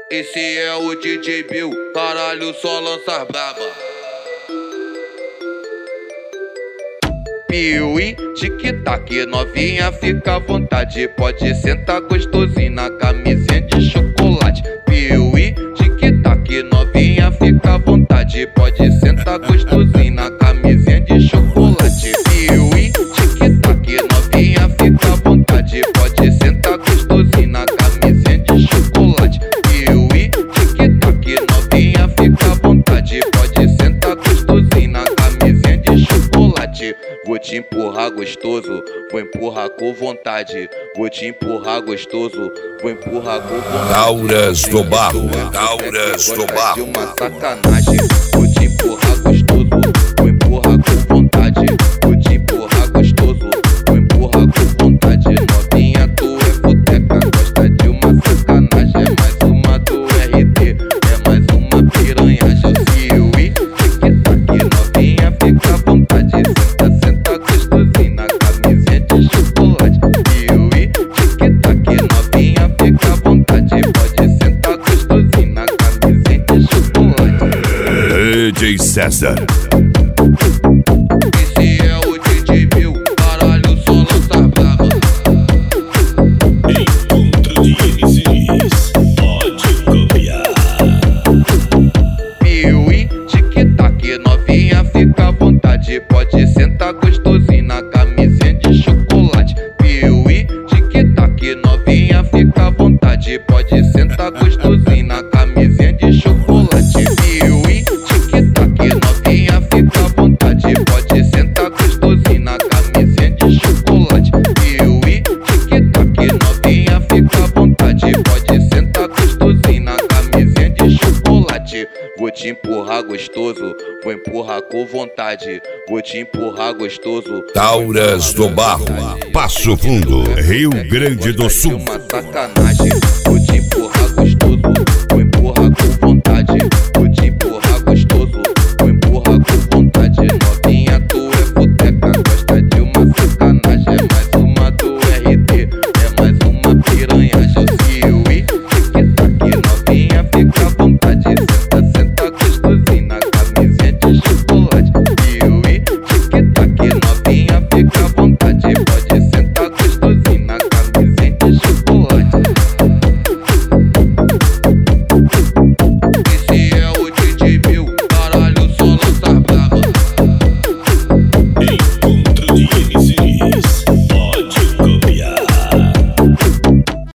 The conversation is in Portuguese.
Esse é o DJ Bill, caralho, só lança braba. Piuí, tic-tac, novinha, fica à vontade. Pode sentar gostosinho na camisinha de chocolate. Piuí, tic-tac, novinha, fica à vontade. Pode sentar gostosinho na camisinha de chocolate. Piuí, tic-tac, novinha, fica à vontade. Pode sentar gostosinho na camisinha de chocolate. Piuí, tic-tac, novinha, fica à vontade. Pode sentar gostosinho na camisinha de chocolate. Vou te empurrar gostoso, vou empurrar com vontade. Vou te empurrar gostoso, vou empurrar com vontade. Tauras do Barro, Tauras do Barro. Uma sacanagem. Vou te empurrar gostoso, vou empurrar com vontade. Vou te empurrar gostoso, vou empurrar com vontade. Novinha, tu é futeca, gosta de uma sacanagem. É mais uma do RD, é mais uma piranhagem. Piuí, tic-tac, novinha, fica à vontade. Senta gostosinho na camisinha de chocolate. Piuí, tic-tac, novinha, fica à vontade. Pode sentar gostosinho na camisinha de chocolate. DJ César. Esse é o DJ Bill, caralho, só lança braba. Encontro de MCs, pode copiar. Piuí, tic-tac, novinha, fica à vontade. Pode sentar gostosinho na camisinha de chocolate. Piuí, tic-tac, novinha, fica à vontade. Pode sentar gostosinho na camisinha de chocolate. Piuí, tic-tac, novinha, fica à vontade. Pode sentar gostosinho na camisinha de chocolate. Piuí, tic-tac, novinha, fica à vontade. Pode sentar gostosinho na camisinha de chocolate. Vou te empurrar gostoso, vou empurrar com vontade. Vou te empurrar gostoso. Tauras do Barro, Passo Fundo, Rio Grande do Sul. Uma sacanagem.